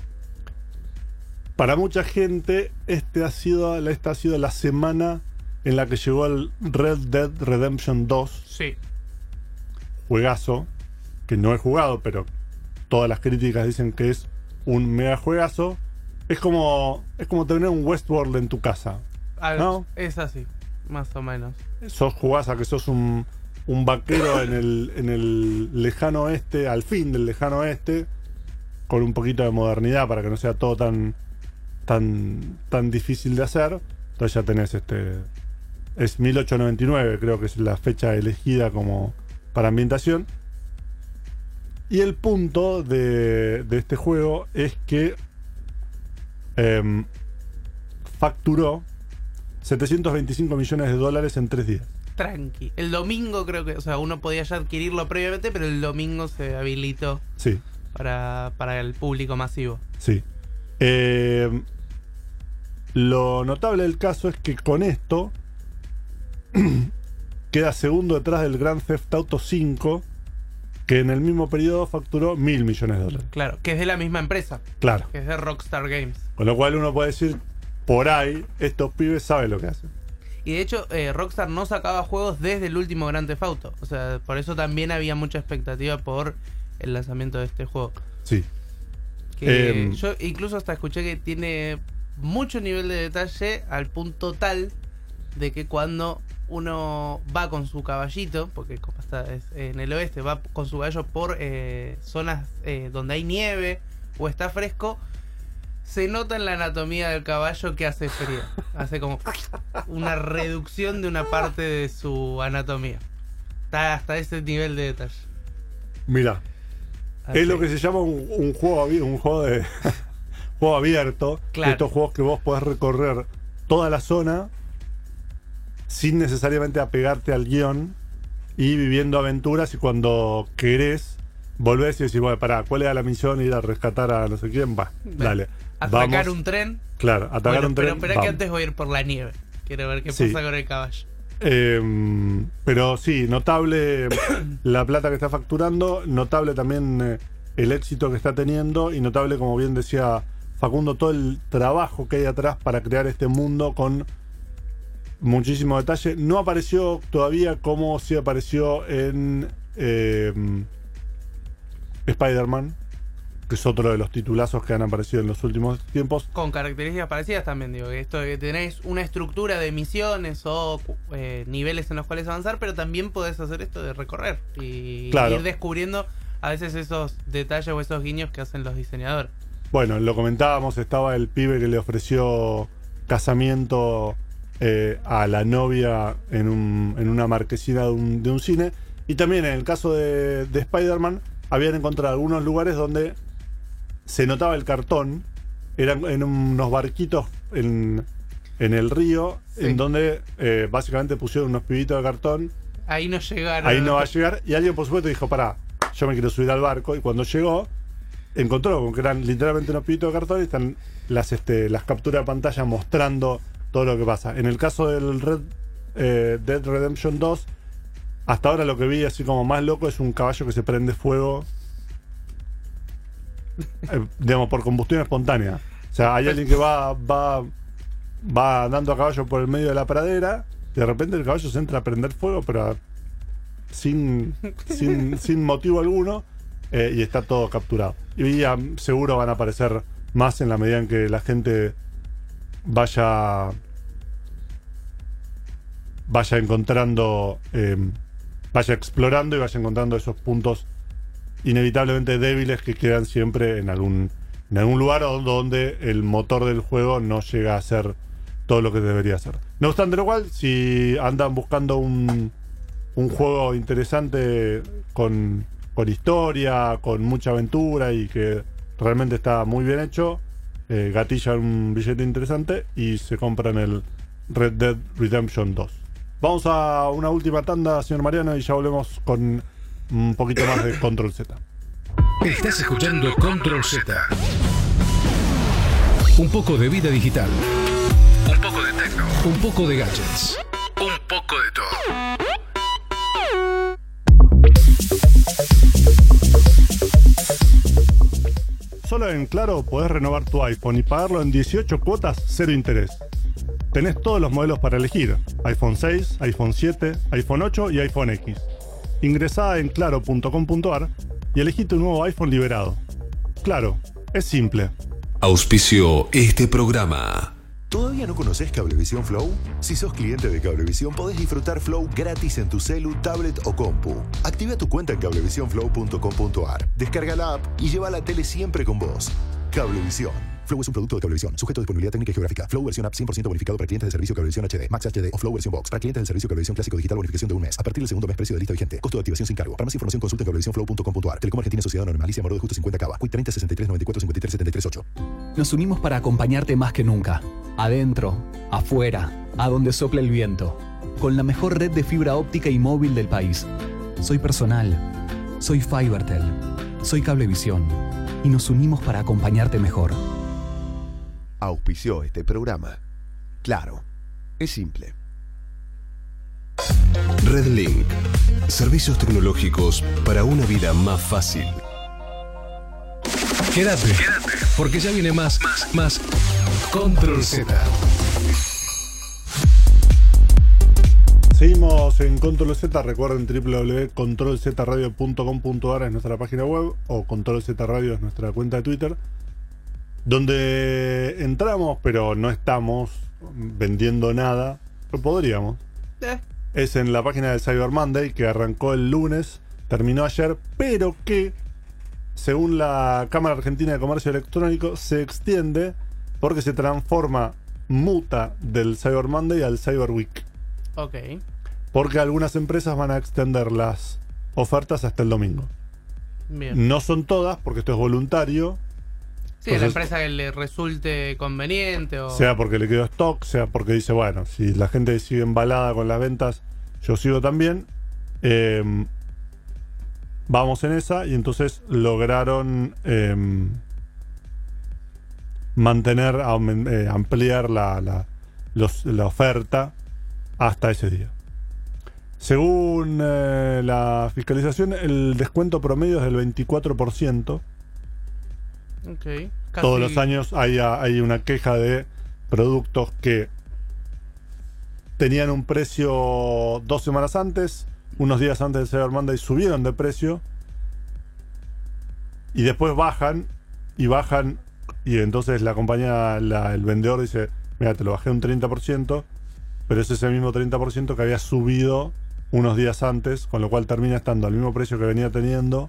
Para mucha gente, esta ha sido la semana en la que llegó el Red Dead Redemption 2. Sí. Juegazo, que no he jugado, pero todas las críticas dicen que es un mega juegazo. Es como tener un Westworld en tu casa, ¿no? Es así, más o menos. Jugás a que sos un vaquero en el lejano oeste, al fin del lejano oeste, con un poquito de modernidad para que no sea todo tan difícil de hacer. Entonces ya tenés es 1899, creo que es la fecha elegida como para ambientación. Y el punto de este juego es que facturó $725 millones en 3 días. Tranqui. El domingo creo que, o sea, uno podía ya adquirirlo previamente, pero el domingo se habilitó. Sí. Para el público masivo. Sí. Lo notable del caso es que con esto queda segundo detrás del Grand Theft Auto 5, que en el mismo periodo facturó $1.000 millones. Claro, que es de la misma empresa. Claro. Que es de Rockstar Games. Con lo cual uno puede decir, por ahí, estos pibes saben lo que hacen. Y de hecho, Rockstar no sacaba juegos desde el último Grand Theft Auto. O sea, por eso también había mucha expectativa por el lanzamiento de este juego. Sí. Que yo incluso hasta escuché que tiene mucho nivel de detalle al punto tal de que cuando uno va con su caballito, porque como está en el oeste, va con su caballo por zonas donde hay nieve o está fresco, se nota en la anatomía del caballo que hace frío. Hace como una reducción de una parte de su anatomía. Está hasta ese nivel de detalle. Mira, es lo que se llama un juego de juego abierto. Claro. Estos juegos que vos podés recorrer toda la zona sin necesariamente apegarte al guión y viviendo aventuras, y cuando querés volvés y decís, bueno, pará, ¿cuál era la misión? Ir a rescatar a no sé quién, va, dale. Atacar un tren. Claro, atacar un tren. Pero espera que antes voy a ir por la nieve. Quiero ver qué pasa con el caballo. Pero sí, notable la plata que está facturando, notable también el éxito que está teniendo, y notable, como bien decía Facundo, todo el trabajo que hay atrás para crear este mundo con muchísimo detalle. No apareció todavía como sí apareció en Spider-Man, que es otro de los titulazos que han aparecido en los últimos tiempos. Con características parecidas también, digo, que esto de que tenéis una estructura de misiones o niveles en los cuales avanzar, pero también podés hacer esto de recorrer y claro, ir descubriendo a veces esos detalles o esos guiños que hacen los diseñadores. Bueno, lo comentábamos, estaba el pibe que le ofreció casamiento a la novia en una marquesina de un cine. Y también en el caso de Spider-Man, habían encontrado algunos lugares donde se notaba el cartón. Eran en unos barquitos en el río, sí, en donde básicamente pusieron unos pibitos de cartón. Ahí no llegaron. Ahí no va a llegar. Y alguien, por supuesto, dijo, pará, yo me quiero subir al barco. Y cuando llegó, encontró como que eran literalmente unos pibitos de cartón, y están las capturas de pantalla mostrando todo lo que pasa. En el caso del Dead Redemption 2, hasta ahora lo que vi así como más loco es un caballo que se prende fuego, digamos, por combustión espontánea. O sea, hay alguien que va andando a caballo por el medio de la pradera, y de repente el caballo se entra a prender fuego, pero sin motivo alguno, y está todo capturado. Y ya seguro van a aparecer más en la medida en que la gente vaya vaya encontrando, vaya explorando y vaya encontrando esos puntos inevitablemente débiles que quedan siempre en algún lugar donde el motor del juego no llega a ser todo lo que debería ser. No obstante lo cual, si andan buscando un juego interesante con historia, con mucha aventura y que realmente está muy bien hecho, gatillan un billete interesante y se compran el Red Dead Redemption 2. Vamos a una última tanda, señor Mariano, y ya volvemos con un poquito más de Control Z. Estás escuchando Control Z. Un poco de vida digital. Un poco de techno. Un poco de gadgets. Un poco de todo. Solo en Claro podés renovar tu iPhone y pagarlo en 18 cuotas, cero interés. Tenés todos los modelos para elegir: iPhone 6, iPhone 7, iPhone 8 y iPhone X. Ingresá en claro.com.ar y elegí tu nuevo iPhone liberado. Claro, es simple. Auspició este programa. ¿Todavía no conoces Cablevisión Flow? Si sos cliente de Cablevisión, podés disfrutar Flow gratis en tu celu, tablet o compu. Activa tu cuenta en cablevisionflow.com.ar. Descarga la app y lleva la tele siempre con vos. Cablevisión. Flow es un producto de Cablevisión, sujeto a disponibilidad técnica y geográfica. Flow versión app 100% bonificado para clientes del servicio Cablevisión HD, Max HD o Flow versión Box. Para clientes del servicio Cablevisión Clásico Digital, bonificación de un mes. A partir del segundo mes, precio de lista vigente. Costo de activación sin cargo. Para más información, consulta en cablevisionflow.com.ar. Telecom Argentina Sociedad Anónima. Alicia Moro de Justo 50 Cava. Quick 30 63 94 53 73 8. Nos unimos para acompañarte más que nunca. Adentro, afuera, a donde sopla el viento. Con la mejor red de fibra óptica y móvil del país. Soy Personal. Soy Fibertel. Soy Cablevisión. Y nos unimos para acompañarte mejor. Auspició este programa. Claro, es simple. Redlink. Servicios tecnológicos para una vida más fácil. Quédate, porque ya viene más Control Z. Seguimos en Control Z. Recuerden www.controlzradio.com.ar es nuestra página web, o Control Z Radio es nuestra cuenta de Twitter, donde entramos pero no estamos vendiendo nada, pero podríamos. Es en la página del Cyber Monday, que arrancó el lunes, terminó ayer, pero que según la Cámara Argentina de Comercio Electrónico se extiende porque se muta del Cyber Monday al Cyber Week. Ok. Porque algunas empresas van a extender las ofertas hasta el domingo. Bien. No son todas, porque esto es voluntario. Sí, a la Entonces, empresa que le resulte conveniente o... sea porque le quedó stock, sea porque dice, bueno, si la gente sigue embalada con las ventas, yo sigo también. Vamos en esa, y entonces lograron ampliar la oferta hasta ese día. Según la fiscalización, el descuento promedio es del 24%. Okay. Todos los años hay una queja de productos que tenían un precio 2 semanas antes, unos días antes del Cyber Monday subieron de precio y después bajan, y entonces la compañía, el vendedor dice, mira, te lo bajé un 30%, pero es ese mismo 30% que había subido unos días antes, con lo cual termina estando al mismo precio que venía teniendo,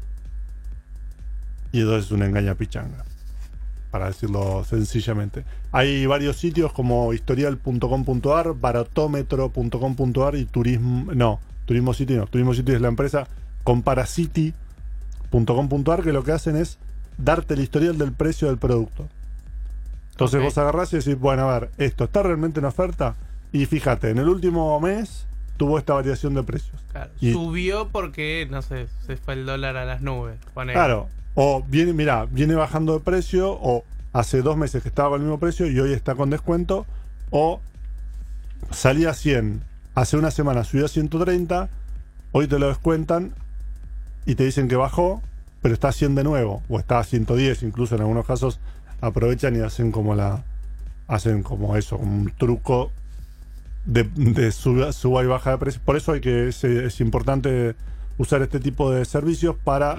y entonces es una engaña pichanga, para decirlo sencillamente. Hay varios sitios como historial.com.ar, baratómetro.com.ar y Turismo City es la empresa, comparacity.com.ar, que lo que hacen es darte el historial del precio del producto. Entonces vos agarrás y decís, bueno, a ver, esto está realmente en oferta, y fíjate, en el último mes tuvo esta variación de precios. Claro, y subió porque, no sé, se fue el dólar a las nubes. Claro, o viene bajando de precio, o hace 2 meses que estaba con el mismo precio y hoy está con descuento, o salía a 100, hace una semana subió a 130, hoy te lo descuentan y te dicen que bajó, pero está a 100 de nuevo, o está a 110, incluso en algunos casos aprovechan y hacen como eso, como un truco de suba y baja de precio. Por eso es importante usar este tipo de servicios para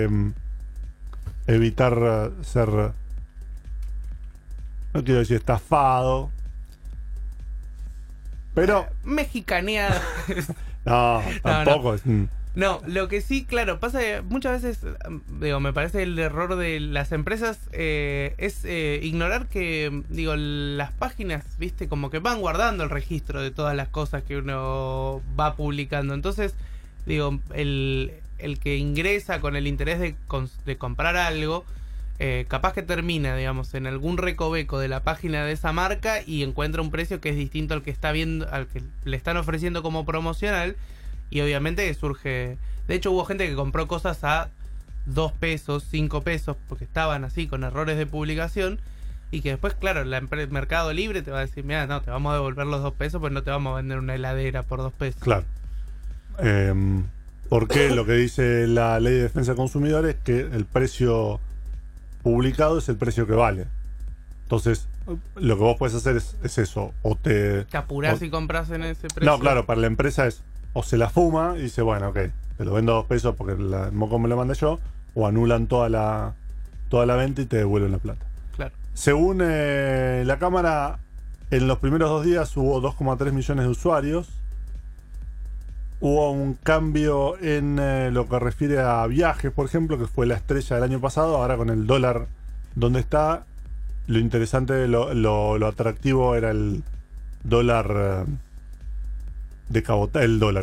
evitar ser, no quiero decir estafado, Pero Mexicaneada. no, tampoco es... No, lo que sí, claro, pasa que muchas veces, digo, me parece el error de las empresas es ignorar que, digo, las páginas, viste, como que van guardando el registro de todas las cosas que uno va publicando. Entonces, digo, el que ingresa con el interés de comprar algo, capaz que termina, digamos, en algún recoveco de la página de esa marca y encuentra un precio que es distinto al que está viendo, al que le están ofreciendo como promocional. Y obviamente surge... De hecho hubo gente que compró cosas a 2 pesos, 5 pesos, porque estaban así con errores de publicación. Y que después, claro, Mercado Libre te va a decir, mira, no, te vamos a devolver los 2 pesos, pues no te vamos a vender una heladera por 2 pesos. Claro. Porque lo que dice la Ley de Defensa del Consumidor es que el precio publicado es el precio que vale. Entonces, lo que vos puedes hacer es eso. O te apurás y compras en ese precio. No, claro, para la empresa es... O se la fuma y dice, bueno, ok, te lo vendo a 2 pesos porque el moco me lo mandé yo, o anulan toda la venta y te devuelven la plata. Claro. Según la Cámara, en los primeros 2 días hubo 2,3 millones de usuarios. Hubo un cambio en lo que refiere a viajes, por ejemplo, que fue la estrella del año pasado. Ahora con el dólar donde está, lo interesante, lo atractivo era el dólar... de cabotaje, el dólar,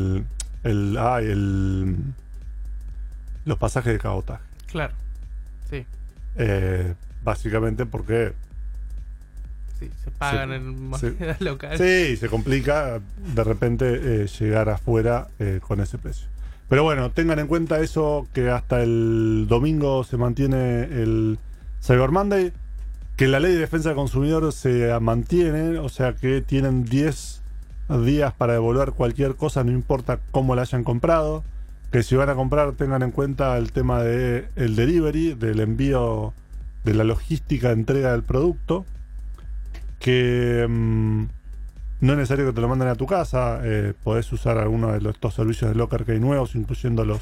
los pasajes de cabotaje. Claro, sí. Básicamente porque... Sí, se pagan en moneda local. Sí, se complica de repente llegar afuera con ese precio. Pero bueno, tengan en cuenta eso, que hasta el domingo se mantiene el Cyber Monday, que la Ley de Defensa del Consumidor se mantiene, o sea que tienen 10 días para devolver cualquier cosa, no importa cómo la hayan comprado. Que si van a comprar tengan en cuenta el tema de el delivery, del envío, de la logística de entrega del producto, que no es necesario que te lo manden a tu casa. Podés usar alguno de estos servicios de locker que hay nuevos, incluyendo los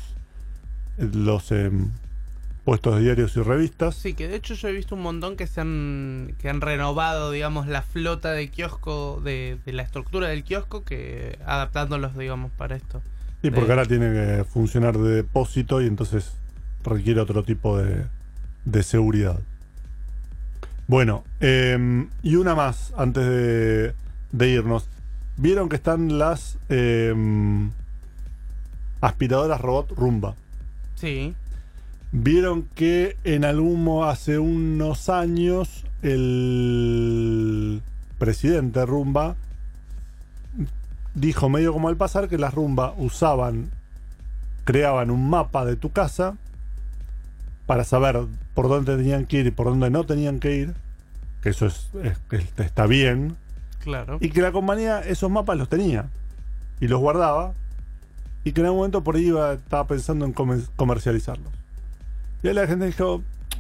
puestos de diarios y revistas. Sí, que de hecho yo he visto un montón que han renovado, digamos, la flota de kiosco, de la estructura del kiosco, que adaptándolos, digamos, para esto. Sí, porque ahora tiene que funcionar de depósito y entonces requiere otro tipo de seguridad. Bueno, y una más antes de irnos. ¿Vieron que están las aspiradoras robot Roomba? Sí. Vieron que hace unos años el presidente de Roomba dijo medio como al pasar que las Roomba creaban un mapa de tu casa para saber por dónde tenían que ir y por dónde no tenían que ir, que eso está bien. Claro. Y que la compañía esos mapas los tenía y los guardaba, y que en algún momento por ahí estaba pensando en comercializarlos. Y ahí la gente dijo,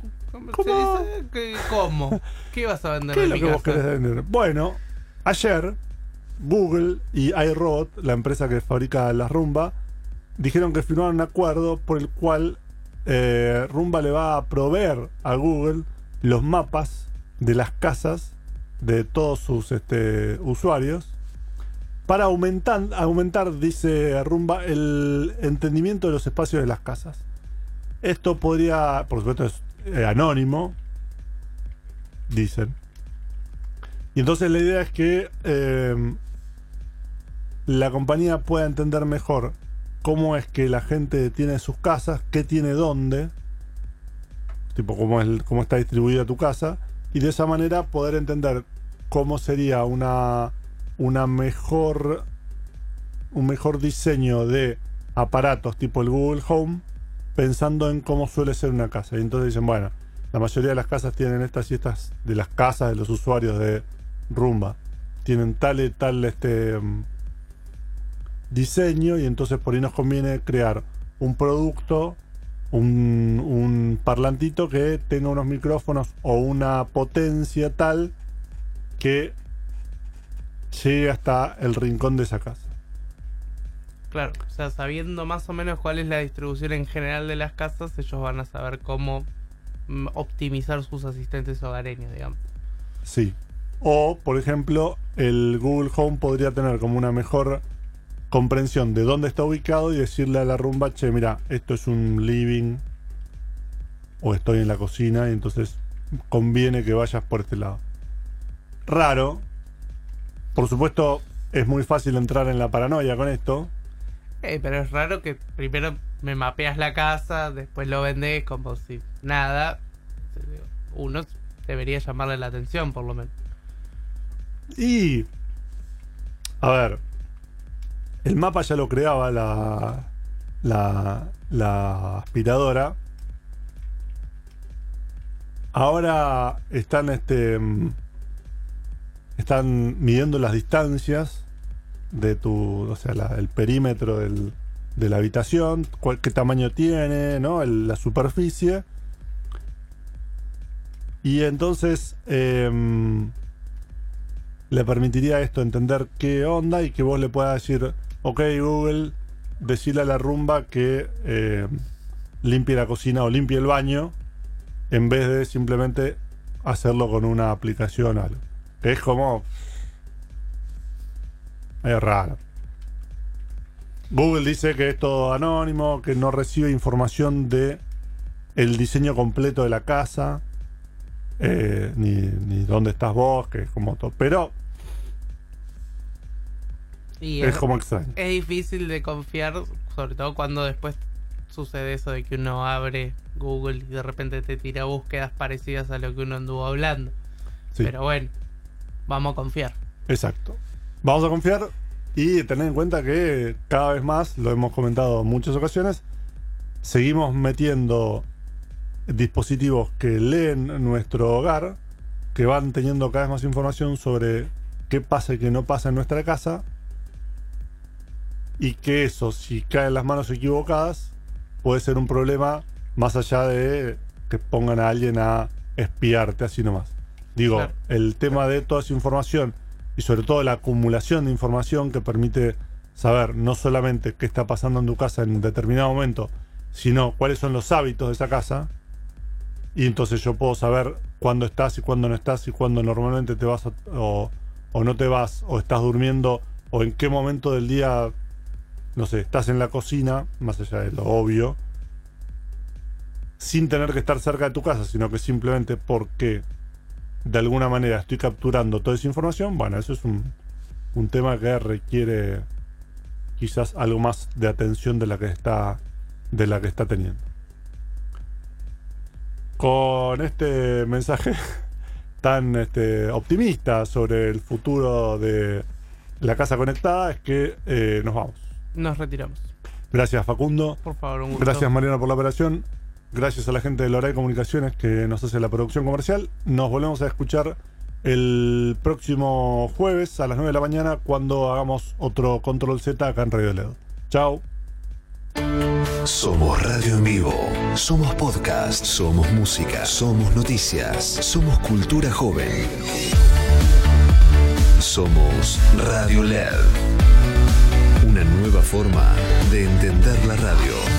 ¿Cómo? ¿Qué vas a vender ¿qué es en lo mi que vos casa? querés vender? Bueno, ayer Google y iRobot, la empresa que fabrica las Roomba, dijeron que firmaron un acuerdo por el cual Roomba le va a proveer a Google los mapas de las casas de todos sus usuarios para aumentar, dice Roomba, el entendimiento de los espacios de las casas. Esto podría, por supuesto, es anónimo, dicen. Y entonces la idea es que la compañía pueda entender mejor cómo es que la gente tiene sus casas, qué tiene dónde, tipo cómo está distribuida tu casa, y de esa manera poder entender cómo sería un mejor diseño de aparatos tipo el Google Home, pensando en cómo suele ser una casa. Y entonces dicen, bueno, la mayoría de las casas tienen estas y estas, de las casas de los usuarios de Roomba tienen tal y tal diseño, y entonces por ahí nos conviene crear un producto, un parlantito que tenga unos micrófonos o una potencia tal que llegue hasta el rincón de esa casa. Claro, o sea, sabiendo más o menos cuál es la distribución en general de las casas, ellos van a saber cómo optimizar sus asistentes hogareños, digamos. Sí. O, por ejemplo, el Google Home podría tener como una mejor comprensión de dónde está ubicado y decirle a la Roomba, che, mira, esto es un living o estoy en la cocina y entonces conviene que vayas por este lado. Raro. Por supuesto, es muy fácil entrar en la paranoia con esto. Pero es raro que primero me mapeas la casa, después lo vendés como si nada. Uno debería llamarle la atención, por lo menos. Y... a ver... el mapa ya lo creaba la aspiradora. Ahora están midiendo las distancias de tu, o sea, el perímetro de la habitación, qué tamaño tiene, ¿no? La superficie. Y entonces le permitiría esto entender qué onda y que vos le puedas decir, ok, Google, decirle a la Roomba que limpie la cocina o limpie el baño, en vez de simplemente hacerlo con una aplicación o algo. Que es como... es raro. Google dice que es todo anónimo, que no recibe información de el diseño completo de la casa, ni dónde estás vos, que es como todo. Pero... y es como extraño. Es difícil de confiar, sobre todo cuando después sucede eso de que uno abre Google y de repente te tira búsquedas parecidas a lo que uno anduvo hablando. Sí. Pero bueno, vamos a confiar. Exacto. Vamos a confiar y tener en cuenta que cada vez más, lo hemos comentado en muchas ocasiones, seguimos metiendo dispositivos que leen nuestro hogar, que van teniendo cada vez más información sobre qué pasa y qué no pasa en nuestra casa, y que eso, si cae en las manos equivocadas, puede ser un problema más allá de que pongan a alguien a espiarte así nomás. Digo, claro, el tema de toda esa información y sobre todo la acumulación de información que permite saber no solamente qué está pasando en tu casa en un determinado momento, sino cuáles son los hábitos de esa casa. Y entonces yo puedo saber cuándo estás y cuándo no estás y cuándo normalmente te vas o no te vas, o estás durmiendo, o en qué momento del día, no sé, estás en la cocina, más allá de lo obvio, sin tener que estar cerca de tu casa, sino que simplemente porque de alguna manera estoy capturando toda esa información. Bueno, eso es un tema que requiere quizás algo más de atención de la que está teniendo. Con este mensaje tan optimista sobre el futuro de la casa conectada es que nos vamos. Nos retiramos. Gracias, Facundo. Por favor, un gusto. Gracias, Mariana, por la operación. Gracias a la gente de Loray Comunicaciones que nos hace la producción comercial. Nos volvemos a escuchar el próximo jueves a las 9 de la mañana cuando hagamos otro Control Z acá en Radio LED. Chao. Somos radio en vivo, somos podcast, somos música, somos noticias, somos cultura joven. Somos Radio LED. Una nueva forma de entender la radio.